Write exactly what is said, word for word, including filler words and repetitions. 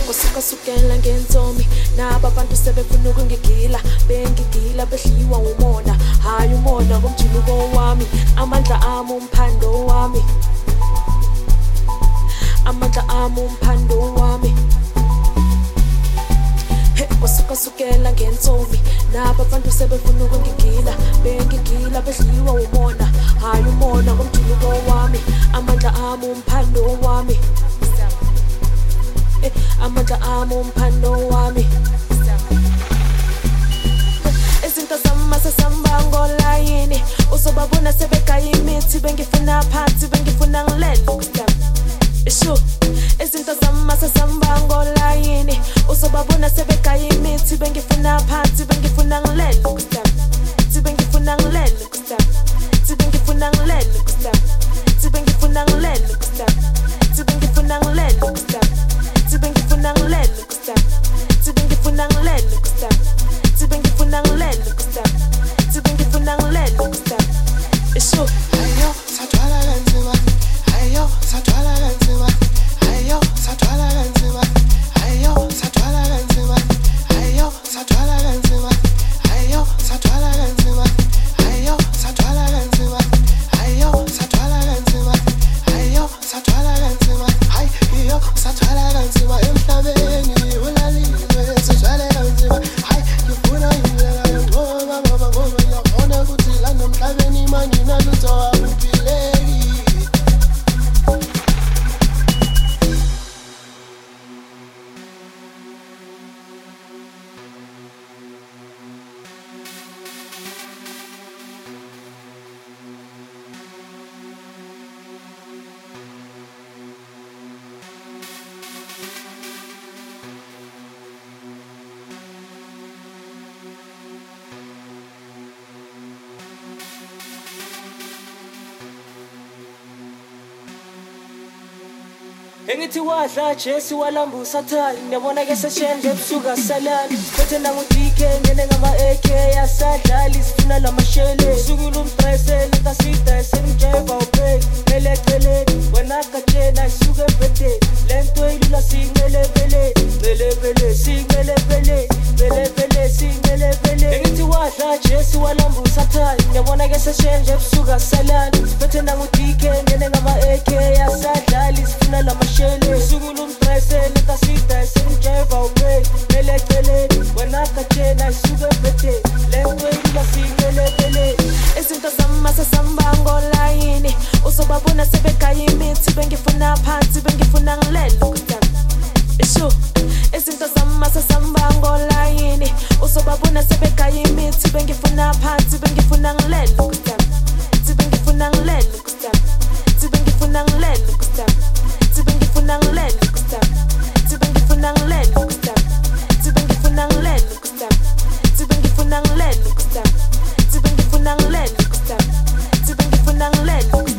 kusukela ngentomi naba abantu sebefuna ukungigila bengigila behliwa umona hayi umona komjuluko wami amandla ami umphando wami amandla ami umphando wami kusukela ngentomi naba abantu sebefuna ukungigila bengigila behliwa umona hayi umona komjuluko wami amandla ami umphando wami amandla ami umphando wami izinto zami sesihamba ngolayini uzobabona sebegaya imithi bengifuna phansi bengifuna ngilele isho izinto zami sesihamba ngolayini uzobabona sebegaya imithi bengifuna phansi bengifuna ngilele bengifuna ngilele bengifuna ngilele bengifuna ngilele bengifuna ngilele Tibe ngifuna ngilele kusta Tibe ngifuna ngilele kusta Tibe ngifuna ngilele kusta Tibe ngifuna ngilele kusta Isho Ayo sathwala kanzima Ayo sathwala kanzima Ayo sathwala kanzima Ayo sathwala kanzima Ayo sathwala kanzima Ayo sathwala kanzima Ayo sathwala kanzima Ayo sathwala kanzima Ayo sathwala kanzima Ay iyo sathwala kanzima emhlabeni ulalile sathwala kanzima Ay ngifuna indlela ngoba ngoba ngoba ngiyabona ukuthi la nomhlabeni manje nalutho awuphileki Engithi wadla Jesse walambusa thali ndabona ke seshenje ebusuka salani bethe nangu D K ngene ngama A K yasadlali sifuna lamashele sukula umdresse letasida semjeva ubhek eleceleni wena kachena isuke ebhede lento ilula singelebele belebele singelebele belebele singelebele engithi wadla Jesse walambusa thali ndabona ke seshenje ebusuka salani bethe nangu D K ngene ngama A K yasadlali sifuna lamashele sukula umdresse letasida semjeva ubhek eleceleni wena kachena isuke ebhede lento ilula singelebele izinto zami sesihamba ngolayini uzobabona sebegaya imithi bengifuna phansi bengifuna ngilele isho izinto zami sesihamba ngolayini uzobabona sebegaya imithi bengifuna phansi bengifuna ngilele bengifuna ngilele bengifuna ngilele bengifuna ngilele bengifuna ngilele bengifuna ngilele bengifuna ngilele Tibe ngifuna ngilele kusta Tibe ngifuna ngilele